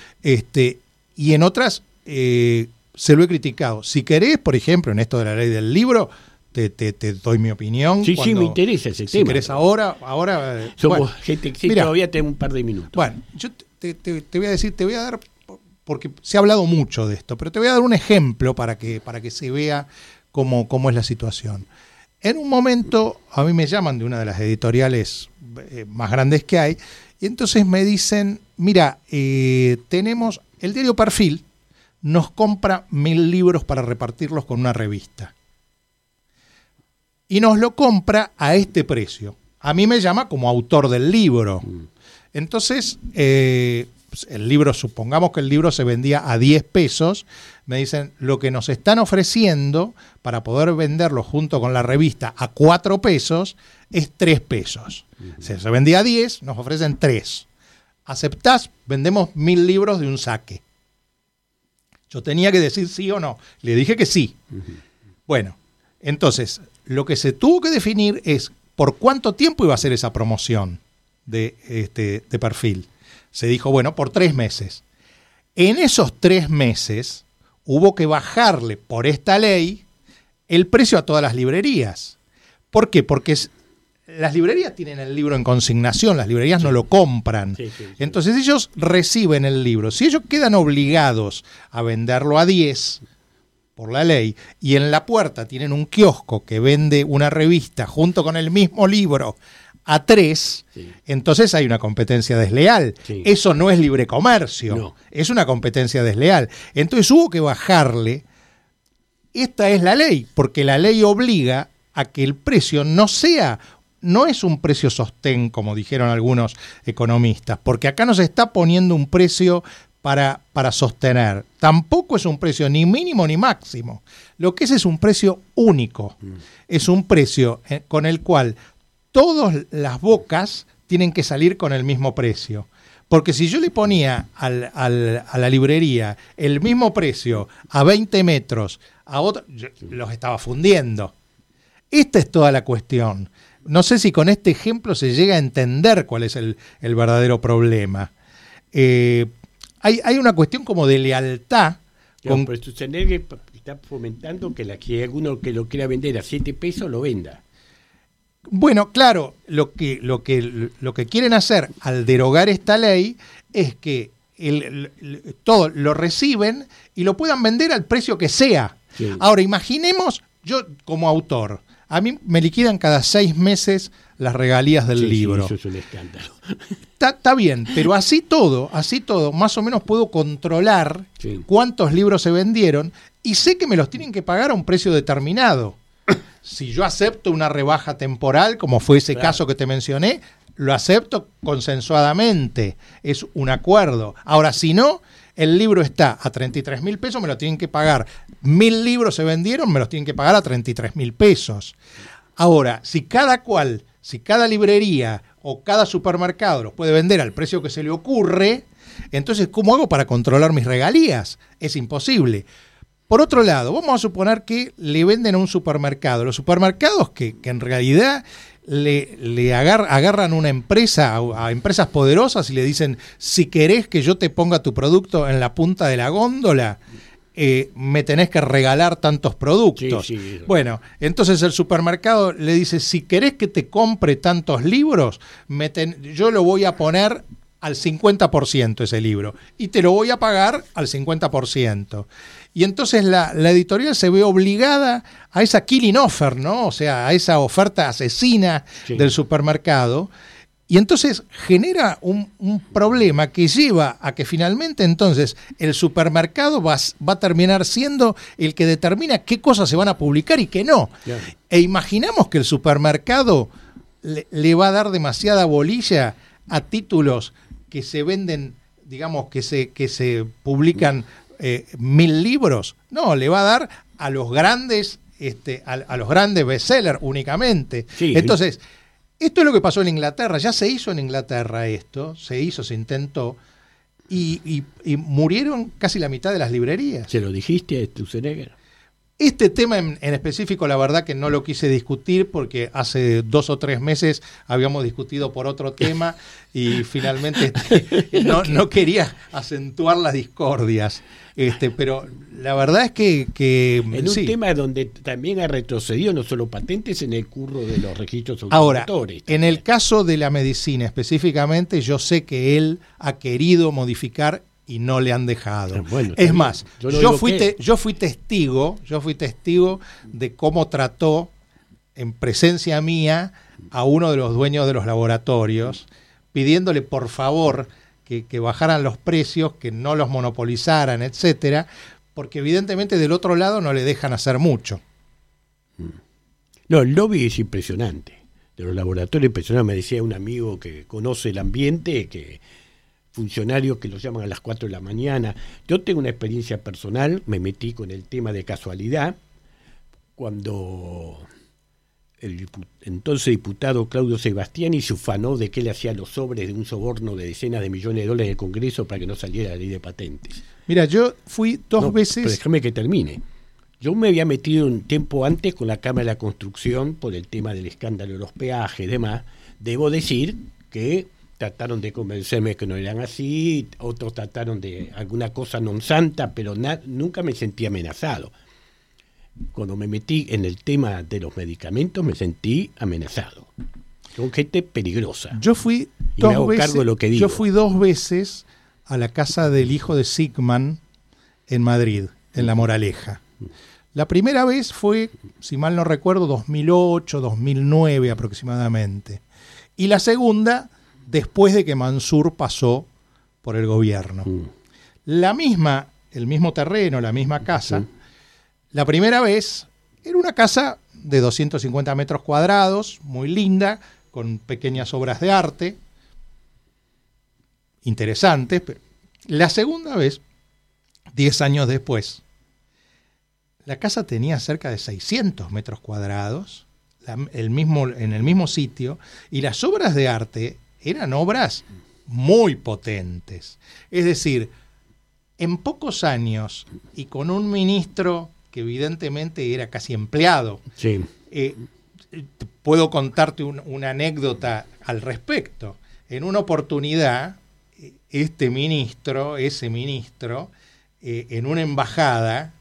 y en otras se lo he criticado. Si querés, por ejemplo, en esto de la ley del libro, te doy mi opinión. Sí, me interesa ese tema. Si querés ahora somos gente que todavía tengo un par de minutos. Bueno, yo te voy a dar, porque se ha hablado mucho de esto, pero te voy a dar un ejemplo para que se vea cómo es la situación. En un momento a mí me llaman de una de las editoriales más grandes que hay, y entonces me dicen, mira, tenemos el diario Perfil, nos compra 1.000 libros para repartirlos con una revista. Y nos lo compra a este precio. A mí me llama como autor del libro. Entonces, el libro, supongamos que el libro se vendía a 10 pesos, me dicen, lo que nos están ofreciendo para poder venderlo junto con la revista a 4 pesos es 3 pesos. Si se vendía a 10, nos ofrecen 3. ¿Aceptás? Vendemos 1.000 libros de un saque. Yo tenía que decir sí o no. Le dije que sí. Bueno, entonces, lo que se tuvo que definir es por cuánto tiempo iba a ser esa promoción de Perfil. Se dijo, bueno, por 3 meses. En esos 3 meses hubo que bajarle por esta ley el precio a todas las librerías. ¿Por qué? Porque las librerías tienen el libro en consignación, las librerías no lo compran. Sí. Entonces ellos reciben el libro. Si ellos quedan obligados a venderlo a 10 por la ley, y en la puerta tienen un kiosco que vende una revista junto con el mismo libro a 3, entonces hay una competencia desleal. Eso no es libre comercio, es una competencia desleal. Entonces hubo que bajarle. Esta es la ley, porque la ley obliga a que el precio no es un precio sostén, como dijeron algunos economistas, porque acá no se está poniendo un precio para sostener. Tampoco es un precio ni mínimo ni máximo. Lo que es un precio único. Es un precio con el cual todas las bocas tienen que salir con el mismo precio. Porque si yo le ponía a la librería el mismo precio a 20 metros, a otro, los estaba fundiendo. Esta es toda la cuestión. no sé si con este ejemplo se llega a entender cuál es el verdadero problema. Hay una cuestión como de lealtad. Pero Schwarzenegger está fomentando que alguno que lo quiera vender a 7 pesos lo venda. Bueno, claro, lo que quieren hacer al derogar esta ley es que todo lo reciben y lo puedan vender al precio que sea. Sí. Ahora, imaginemos, yo como autor, a mí me liquidan cada 6 meses las regalías del libro. Sí, eso es un escándalo. Está bien, pero así todo, más o menos puedo controlar cuántos libros se vendieron y sé que me los tienen que pagar a un precio determinado. Si yo acepto una rebaja temporal, como fue ese caso que te mencioné, lo acepto consensuadamente, es un acuerdo. Ahora, si no, el libro está a 33.000 pesos, me lo tienen que pagar. 1.000 libros se vendieron, me los tienen que pagar a 33.000 pesos. Ahora, si cada librería o cada supermercado los puede vender al precio que se le ocurre, entonces, ¿cómo hago para controlar mis regalías? Es imposible. Por otro lado, vamos a suponer que le venden a un supermercado. Los supermercados que en realidad le agarran una empresa, a empresas poderosas y le dicen, si querés que yo te ponga tu producto en la punta de la góndola, me tenés que regalar tantos productos. Sí. Bueno, entonces el supermercado le dice, si querés que te compre tantos libros, yo lo voy a poner al 50% ese libro y te lo voy a pagar al 50%. Y entonces la editorial se ve obligada a esa killing offer, ¿no? O sea, a esa oferta asesina del supermercado. Y entonces genera un problema que lleva a que finalmente entonces el supermercado va a terminar siendo el que determina qué cosas se van a publicar y qué no. Claro. E imaginamos que el supermercado le va a dar demasiada bolilla a títulos que se venden, digamos, que se publican 1.000 libros. No, le va a dar a los grandes, a los grandes bestsellers únicamente. Sí. Entonces, esto es lo que pasó en Inglaterra. Ya se hizo en Inglaterra esto, se intentó, y murieron casi la mitad de las librerías. ¿Se lo dijiste a Schwarzenegger? Este tema en específico, la verdad que no lo quise discutir porque hace 2 o 3 meses habíamos discutido por otro tema y finalmente no quería acentuar las discordias. Pero la verdad es que en un tema donde también ha retrocedido no solo patentes en el curro de los registros autores. Ahora, en el caso de la medicina específicamente, yo sé que él ha querido modificar y no le han dejado. Bueno, es más, yo fui testigo de cómo trató en presencia mía a uno de los dueños de los laboratorios, pidiéndole por favor que bajaran los precios, que no los monopolizaran, etcétera, porque evidentemente del otro lado no le dejan hacer mucho. No, el lobby es impresionante. De los laboratorios impresionante. Me decía un amigo que conoce el ambiente, que funcionarios que los llaman a las 4 de la mañana. Yo tengo una experiencia personal, me metí con el tema de casualidad, cuando el entonces diputado Claudio Sebastiani se ufanó de que él hacía los sobres de un soborno de decenas de millones de dólares en el Congreso para que no saliera la ley de patentes. Mira, yo fui dos veces... Pero déjame que termine. Yo me había metido un tiempo antes con la Cámara de la Construcción por el tema del escándalo de los peajes y demás. Debo decir que trataron de convencerme que no eran así, otros trataron de alguna cosa non santa, pero nunca me sentí amenazado. Cuando me metí en el tema de los medicamentos me sentí amenazado. Son gente peligrosa. Yo fui Yo fui 2 veces a la casa del hijo de Sigman en Madrid, en La Moraleja. La primera vez fue, si mal no recuerdo, 2008, 2009 aproximadamente. Y la segunda, después de que Mansur pasó por el gobierno. El mismo terreno, la misma casa. La primera vez era una casa de 250 metros cuadrados, muy linda, con pequeñas obras de arte, interesantes. La segunda vez, 10 años después, la casa tenía cerca de 600 metros cuadrados, en el mismo sitio, y las obras de arte eran obras muy potentes. Es decir, en pocos años y con un ministro que evidentemente era casi empleado, puedo contarte una anécdota al respecto. En una oportunidad, ese ministro, en una embajada,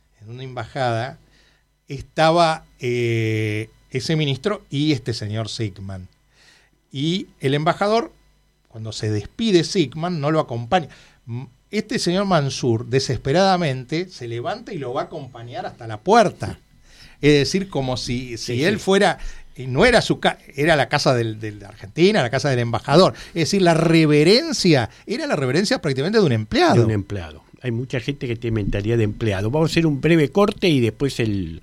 estaba ese ministro y este señor Sigman. Y el embajador, cuando se despide Sigman, no lo acompaña. Este señor Mansur, desesperadamente, se levanta y lo va a acompañar hasta la puerta. Es decir, como si él fuera... No era era la casa de Argentina, la casa del embajador. Es decir, era la reverencia prácticamente de un empleado. De un empleado. Hay mucha gente que tiene mentalidad de empleado. Vamos a hacer un breve corte y después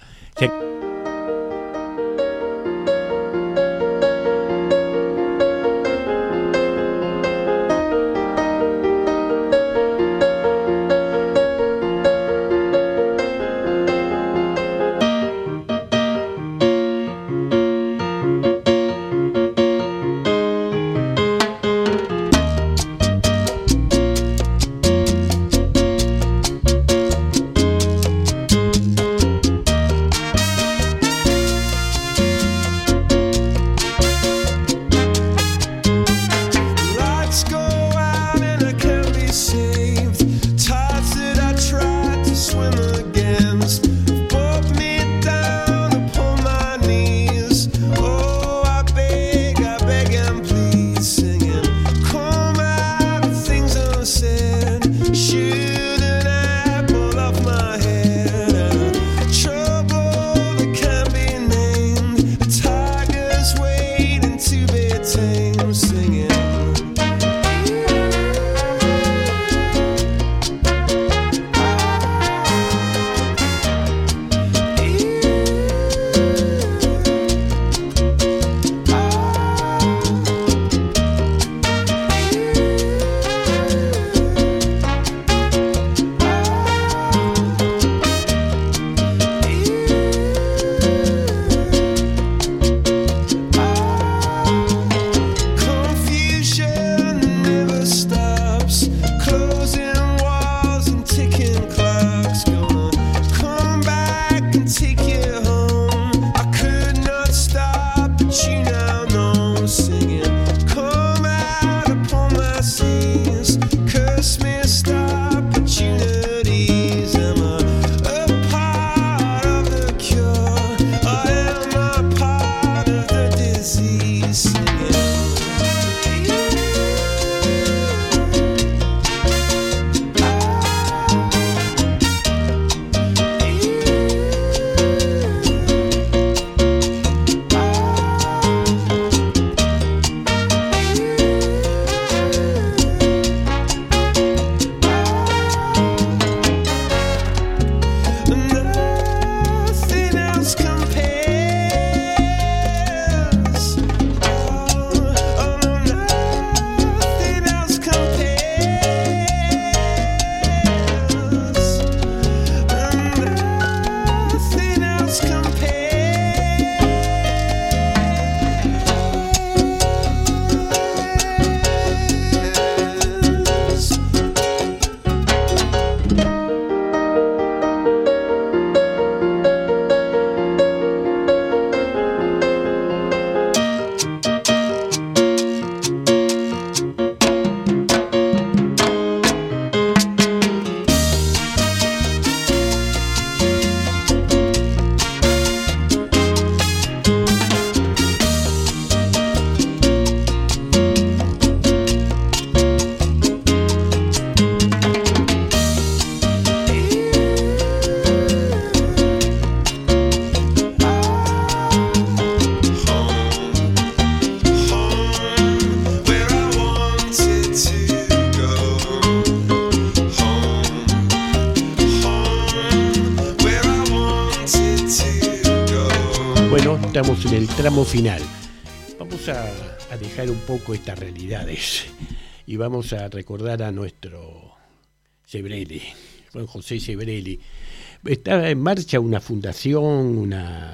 estamos en el tramo final. Vamos a dejar un poco estas realidades y vamos a recordar a nuestro Sebrelli, Juan José Sebrelli. ¿Está en marcha una fundación,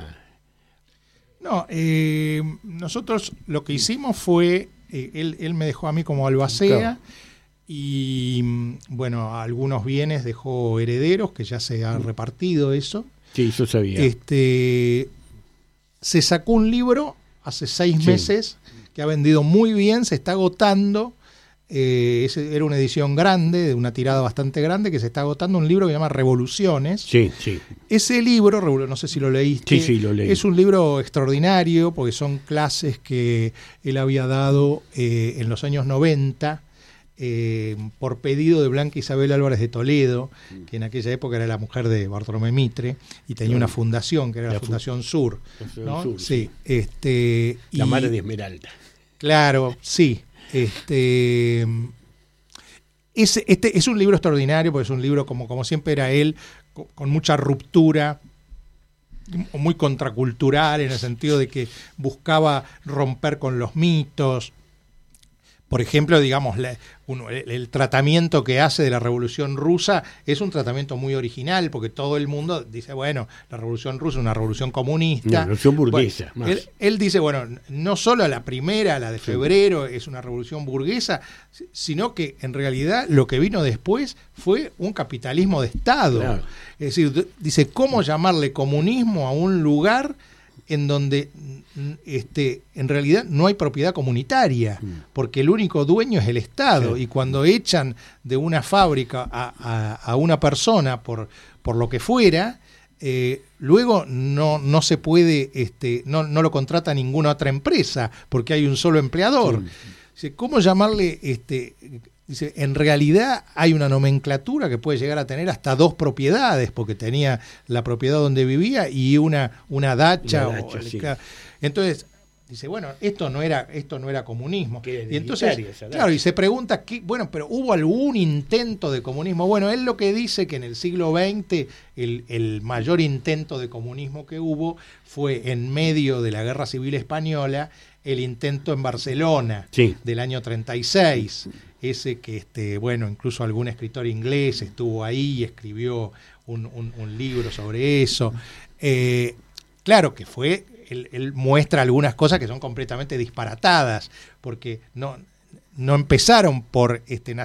No, nosotros lo que hicimos fue, él me dejó a mí como albacea, claro. Y bueno, algunos bienes dejó herederos, que ya se ha repartido eso. Sí, eso sabía. Se sacó un libro hace 6 Sí. meses, que ha vendido muy bien, se está agotando. Era una edición grande, de una tirada bastante grande, que se está agotando, un libro que se llama Revoluciones. Sí, sí. Ese libro, no sé si lo leíste, Sí, lo leí. es un libro extraordinario porque son clases que él había dado en los años 90 por pedido de Blanca Isabel Álvarez de Toledo, que en aquella época era la mujer de Bartolomé Mitre y tenía una fundación que era la Fundación Sur. ¿No? Sur, Sí. La y- madre de Esmeralda. Claro, sí. Este es un libro extraordinario, porque es un libro como siempre era él, con mucha ruptura, muy contracultural, en el sentido de que buscaba romper con los mitos. Por ejemplo, digamos, el tratamiento que hace de la Revolución Rusa es un tratamiento muy original, porque todo el mundo dice, bueno, la Revolución Rusa es una revolución comunista. Una revolución burguesa, Bueno, más. él dice, bueno, no solo la primera, la de febrero, es una revolución burguesa, sino que en realidad lo que vino después fue un capitalismo de Estado. Claro. Es decir, dice, ¿cómo llamarle comunismo a un lugar en donde en realidad no hay propiedad comunitaria, porque el único dueño es el Estado, Sí. y cuando echan de una fábrica a una persona por lo que fuera, luego no se puede, no lo contrata ninguna otra empresa, porque hay un solo empleador. Sí. Dice, ¿cómo llamarle? Dice, en realidad hay una nomenclatura que puede llegar a tener hasta 2 propiedades, porque tenía la propiedad donde vivía y una dacha. Una dacha, sí. Entonces, dice, bueno, esto no era comunismo. Que era Y entonces, identitaria esa dacha. claro, y se pregunta, bueno, pero ¿hubo algún intento de comunismo? Bueno, él lo que dice que en el siglo XX el mayor intento de comunismo que hubo fue en medio de la Guerra Civil Española, el intento en Barcelona, Sí. del año 36, ese que, bueno, incluso algún escritor inglés estuvo ahí y escribió un libro sobre eso. Claro que fue, él muestra algunas cosas que son completamente disparatadas, porque no empezaron por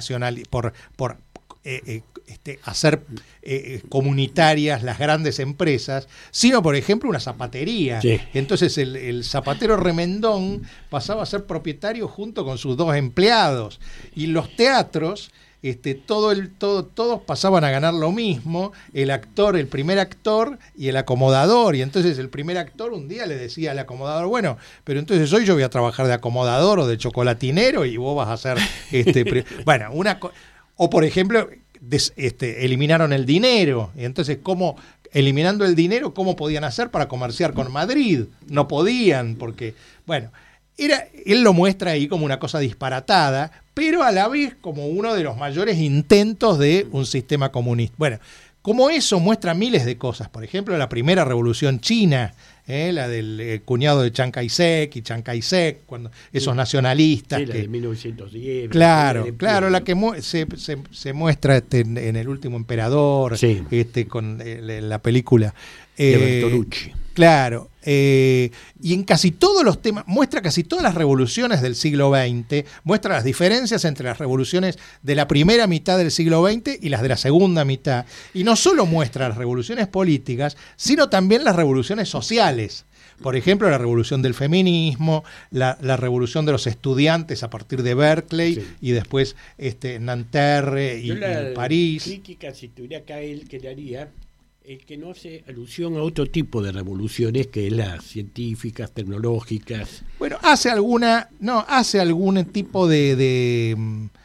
hacer comunitarias las grandes empresas, sino, por ejemplo, una zapatería. Sí. Entonces el zapatero Remendón pasaba a ser propietario junto con sus 2 empleados. Y los teatros, todos pasaban a ganar lo mismo, el primer actor y el acomodador. Y entonces el primer actor un día le decía al acomodador, bueno, pero entonces hoy yo voy a trabajar de acomodador o de chocolatinero y vos vas a hacer bueno, o por ejemplo, eliminaron el dinero. Y entonces, eliminando el dinero, ¿cómo podían hacer para comerciar con Madrid? No podían, porque, bueno, él lo muestra ahí como una cosa disparatada, pero a la vez como uno de los mayores intentos de un sistema comunista. Bueno, como eso muestra miles de cosas. Por ejemplo, la primera revolución china, la del cuñado de Chiang Kai-shek y Chiang Kai-shek, cuando esos nacionalistas. Sí, la de 1910. Claro, la que se muestra en El último emperador, Sí. con la película. De Bertolucci. Claro, y en casi todos los temas, muestra casi todas las revoluciones del siglo XX, muestra las diferencias entre las revoluciones de la primera mitad del siglo XX y las de la segunda mitad. Y no solo muestra las revoluciones políticas, sino también las revoluciones sociales. Por ejemplo, la revolución del feminismo, la revolución de los estudiantes a partir de Berkeley, Sí. y después Nanterre y París. Crítica, si tuviera acá él, que le haría, es que no hace alusión a otro tipo de revoluciones, que es las científicas, tecnológicas. Bueno, hace algún tipo de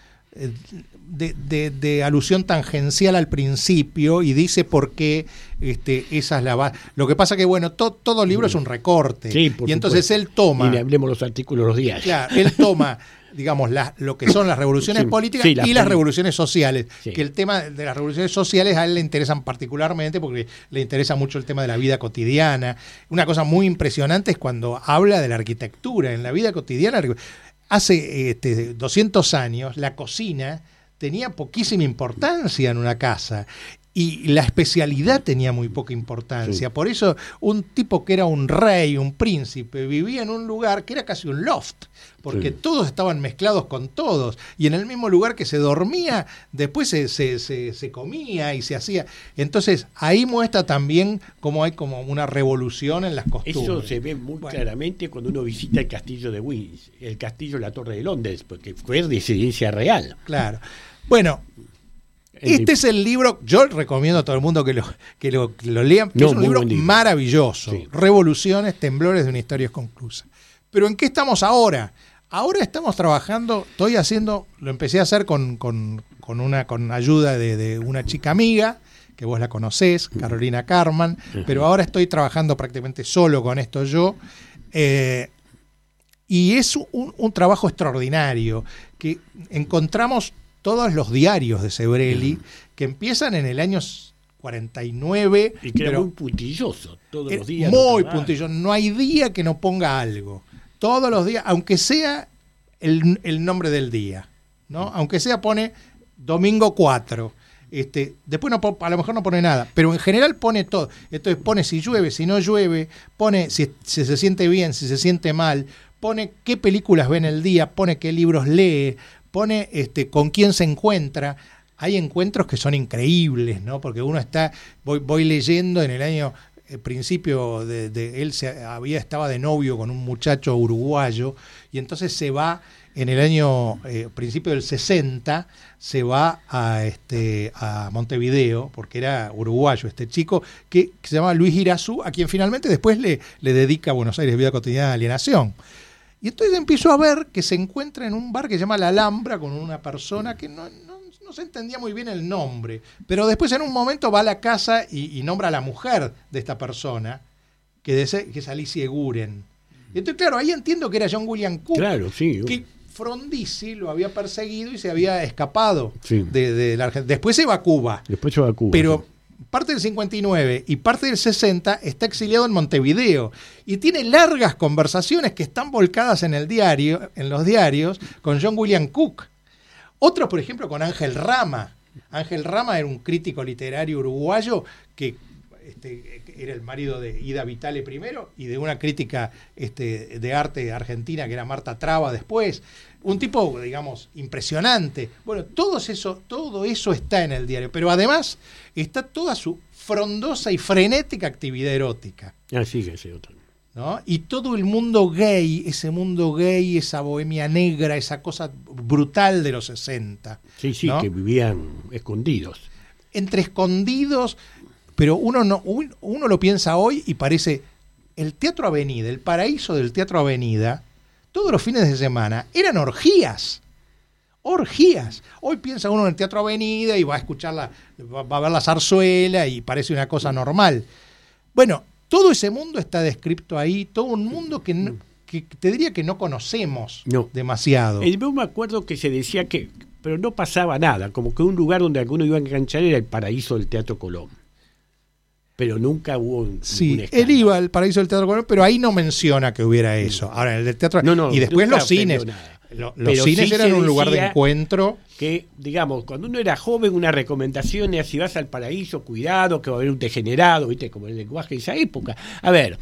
alusión tangencial al principio, y dice por qué esa es la base. Lo que pasa que, bueno, todo libro es un recorte. Sí, por y entonces supuesto. él toma. Y le hablemos los artículos de los diarios. Claro, él toma, digamos, lo que son las revoluciones Sí, políticas sí, y las revoluciones sociales. Sí. Que el tema de las revoluciones sociales a él le interesan particularmente porque le interesa mucho el tema de la vida cotidiana. Una cosa muy impresionante es cuando habla de la arquitectura. En la vida cotidiana, hace 200 años, la cocina tenía poquísima importancia en una casa. y la especialidad tenía muy poca importancia. Sí. Por eso un tipo que era un rey, un príncipe, vivía en un lugar que era casi un loft, porque Sí. todos estaban mezclados con todos, y en el mismo lugar que se dormía, después se comía y se hacía. Entonces ahí muestra también cómo hay como una revolución en las costumbres. Eso se ve muy claramente cuando uno visita el castillo de Windsor, el castillo La Torre de Londres, porque fue residencia real. Claro. Bueno, este es el libro, yo recomiendo a todo el mundo que lo lean, que No, es un muy libro buen libro. maravilloso. Sí. Revoluciones, temblores de una historia conclusa. Pero ¿en qué estamos ahora? Ahora estamos trabajando, lo empecé a hacer con ayuda de una chica amiga, que vos la conocés, Carolina Carman, pero ahora estoy trabajando prácticamente solo con esto yo. Y es un trabajo extraordinario, que encontramos todos los diarios de Sebrelli, que empiezan en el año 49. Y que era pero muy puntilloso, todos los días. muy lo puntilloso, no hay día que no ponga algo. Todos los días, aunque sea el nombre del día, ¿no? Aunque sea pone domingo 4. Después a lo mejor no pone nada, pero en general pone todo. Entonces pone si llueve, si no llueve, pone si se siente bien, si se siente mal, pone qué películas ve en el día, pone qué libros lee, pone con quién se encuentra. Hay encuentros que son increíbles, ¿no? Porque uno voy leyendo en el año principio él estaba de novio con un muchacho uruguayo, y entonces se va en el año principio del 60, se va a Montevideo, porque era uruguayo este chico, que se llama Luis Irazú, a quien finalmente después le dedica Buenos Aires, Vida Cotidiana de Alienación. Y entonces empiezo a ver que se encuentra en un bar que se llama La Alhambra con una persona que no se entendía muy bien el nombre, pero después en un momento va a la casa y nombra a la mujer de esta persona, que es Alicia Eguren. Y entonces, claro, ahí entiendo que era John William Cook, Claro, sí. que Frondizi lo había perseguido y se había escapado Sí. de la Argentina. Después se va a Cuba. Después se va a Cuba. Pero sí. parte del 59 y parte del 60 está exiliado en Montevideo y tiene largas conversaciones que están volcadas en los diarios con John William Cook. Otros, por ejemplo, con Ángel Rama. Ángel Rama era un crítico literario uruguayo que era el marido de Ida Vitale primero y de una crítica de arte argentina que era Marta Traba después. Un tipo, digamos, impresionante. Bueno, todo eso está en el diario, pero además está toda su frondosa y frenética actividad erótica, Así que ese otro. ¿no? Y todo el mundo gay, esa bohemia negra, esa cosa brutal de los 60. Sí, ¿no? que vivían escondidos. Entre escondidos, pero uno lo piensa hoy y parece el Teatro Avenida, el paraíso del Teatro Avenida, todos los fines de semana eran orgías. Hoy piensa uno en el Teatro Avenida y va a escuchar va a ver la zarzuela y parece una cosa normal. Bueno, todo ese mundo está descrito ahí, todo un mundo que te diría que no conocemos demasiado. Yo me acuerdo que se decía pero no pasaba nada, como que un lugar donde alguno iba a enganchar era el paraíso del Teatro Colón. Pero nunca hubo un él iba al paraíso del Teatro Colón, pero ahí no menciona que hubiera eso. Ahora, en el del teatro. Y después los cines. Los cines eran un lugar de encuentro. Que, digamos, cuando uno era joven, una recomendación era: si vas al paraíso, cuidado, que va a haber un degenerado, ¿viste? Como el lenguaje de esa época. A ver,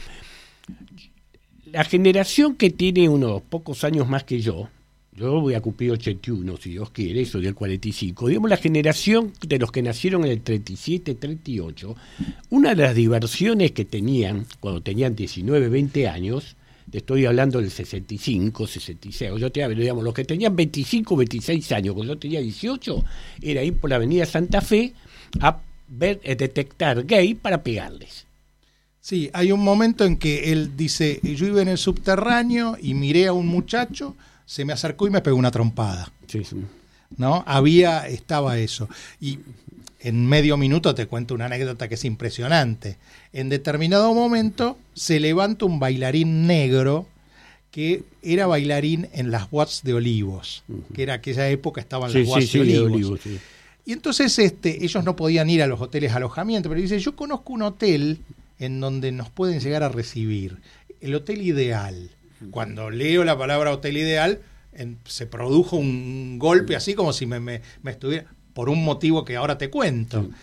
la generación que tiene unos pocos años más que yo voy a cumplir 81, si Dios quiere, soy del 45, digamos la generación de los que nacieron en el 37, 38, una de las diversiones que tenían cuando tenían 19, 20 años, te estoy hablando del 65, 66, digamos, los que tenían 25, 26 años, cuando yo tenía 18, era ir por la avenida Santa Fe a detectar gay para pegarles. Sí, hay un momento en que él dice: yo iba en el subterráneo y miré a un muchacho, se me acercó y me pegó una trompada. Sí. ¿No? Estaba eso. Y en medio minuto te cuento una anécdota que es impresionante. En determinado momento se levanta un bailarín negro que era bailarín en las Watts de Olivos, que era aquella época estaban las Watts de Olivos. Sí. Y entonces ellos no podían ir a los hoteles alojamiento, pero dice: yo conozco un hotel en donde nos pueden llegar a recibir, el Hotel Ideal. Cuando leo la palabra Hotel Ideal, se produjo un golpe así como si me estuviera, por un motivo que ahora te cuento.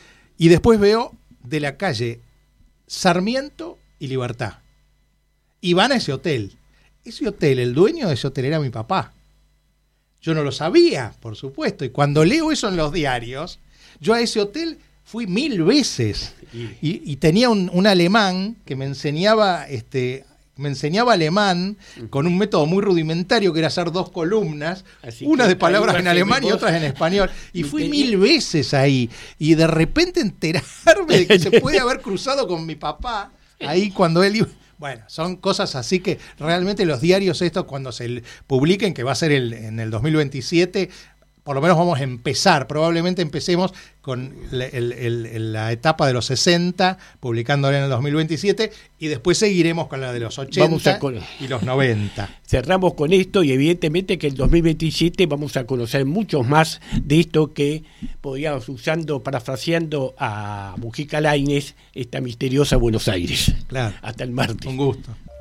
Y después veo de la calle Sarmiento y Libertad. Y van a ese hotel. Ese hotel, el dueño de ese hotel era mi papá. Yo no lo sabía, por supuesto. Y cuando leo eso en los diarios, yo a ese hotel fui 1000 veces. Y tenía un alemán que me enseñaba alemán con un método muy rudimentario que era hacer 2 columnas, una de palabras en alemán y otras en español. Y fui 1000 veces ahí. Y de repente enterarme de que se puede haber cruzado con mi papá ahí cuando él iba. Bueno, son cosas así que realmente los diarios estos cuando se publiquen, que va a ser en el 2027, por lo menos vamos a empezar, probablemente empecemos con la etapa de los 60, publicándola en el 2027, y después seguiremos con la de los 80 y los 90. Cerramos con esto y evidentemente que en el 2027 vamos a conocer muchos más de esto que podríamos parafraseando a Mujica Lainez, esta misteriosa Buenos Aires. Claro. Hasta el martes. Un gusto.